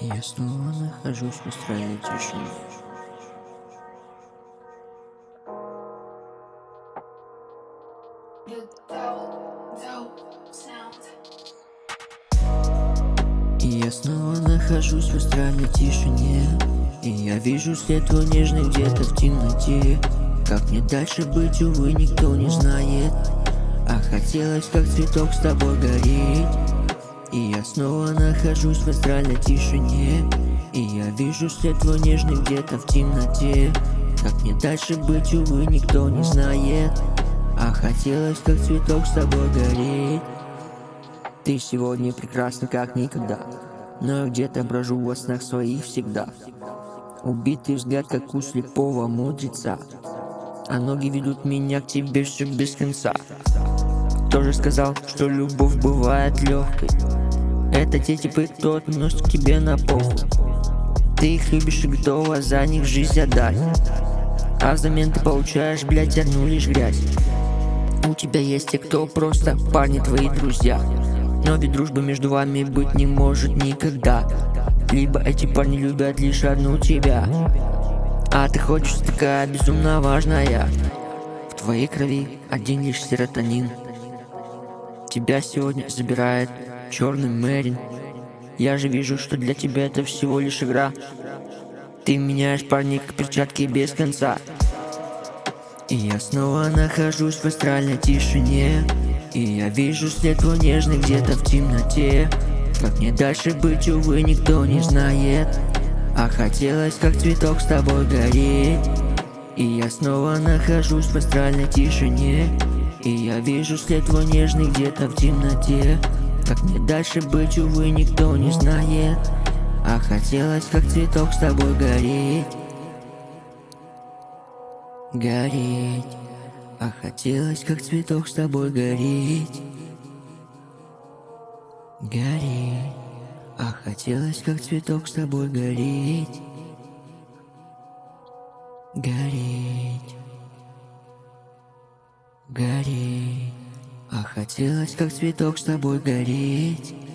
Я снова нахожусь в астральной тишине. И я снова нахожусь в астральной тишине. И я вижу след твой нежный где-то в темноте. Как мне дальше быть, увы, никто не знает. А хотелось, как цветок, с тобой гореть. И я снова нахожусь в астральной тишине. И я вижу след твой нежный где-то в темноте. Как мне дальше быть, увы, никто не знает. А хотелось, как цветок, с тобой гореть. Ты сегодня прекрасна, как никогда, но я где-то брожу во снах своих всегда. Убитый взгляд, как у слепого мудреца, а ноги ведут меня к тебе все без конца. Кто же сказал, что любовь бывает легкой? Это те типы, кто относится к тебе на похуй. Ты их любишь и готова за них жизнь отдать, а взамен ты получаешь, блядь, одну лишь грязь. У тебя есть те, кто просто парни твои друзья, но ведь дружбы между вами быть не может никогда. Либо эти парни любят лишь одну тебя, а ты хочешь такая безумно важная. В твоей крови один лишь серотонин. Тебя сегодня забирает черный Мерин. Я же вижу, что для тебя это всего лишь игра. Ты меняешь парней как перчатки без конца. И я снова нахожусь в астральной тишине. И я вижу след твой нежный где-то в темноте. Как мне дальше быть, увы, никто не знает. А хотелось, как цветок, с тобой гореть. И я снова нахожусь в астральной тишине. И я вижу след твой нежный где-то в темноте. Как мне дальше быть, увы, никто не знает. А хотелось, как цветок, с тобой гореть. Гореть. А хотелось, как цветок, с тобой гореть. Гореть. А хотелось, как цветок, с тобой гореть. Гореть. Гореть. А хотелось, как цветок, с тобой гореть.